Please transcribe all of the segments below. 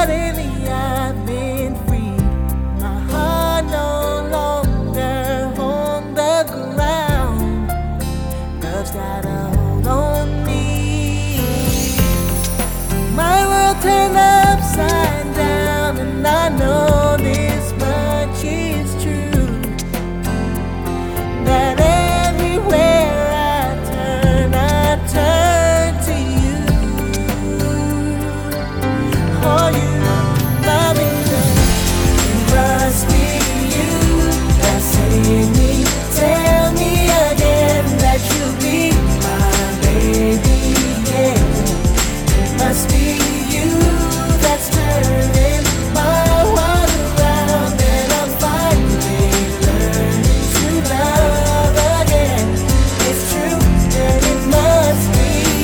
suddenly I've been free. My heart no longer on the ground. Love's got a hold on me. My world turned upside down, and I know this much is true, that everywhere I turn to you. Oh, you love me, then it must be you that saved me. Tell me again that you'll be my baby, yeah. It must be you that's turning my world around, and I'm finally learning to love again. It's true, and it must be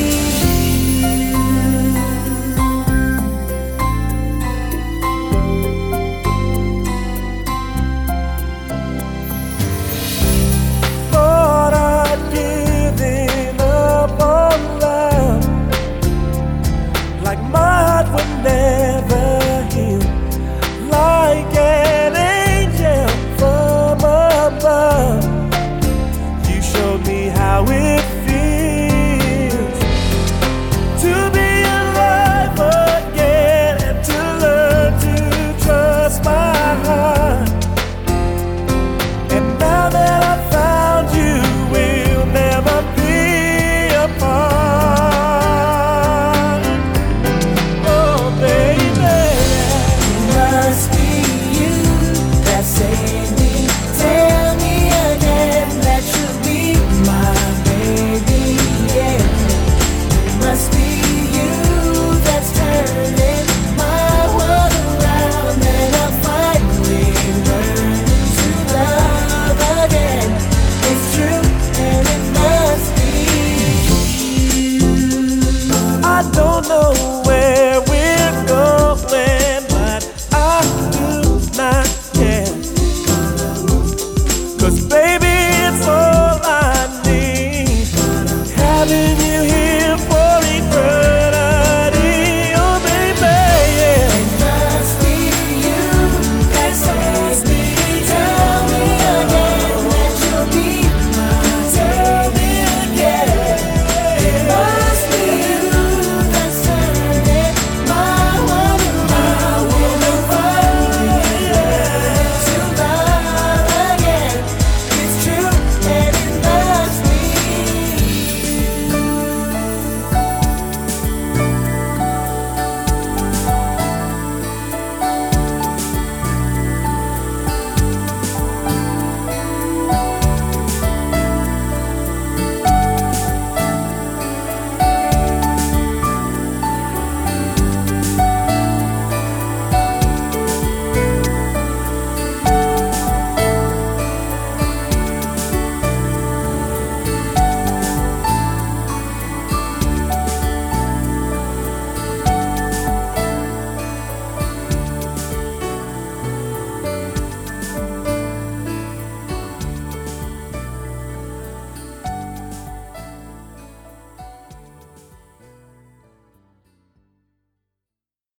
Thought I'd given up on love, like my heart would never heal, like an angel from above. You showed me how it feels to be alive again, and to learn to trust my heart. And now that I've found you, we'll never be apart. Oh, baby, it must be you that saved me. Tell me again that you'll be my baby, yeah. It must be you that's turning my world around, and I'm finally learning to love again. It's true, and it must be you. I don't know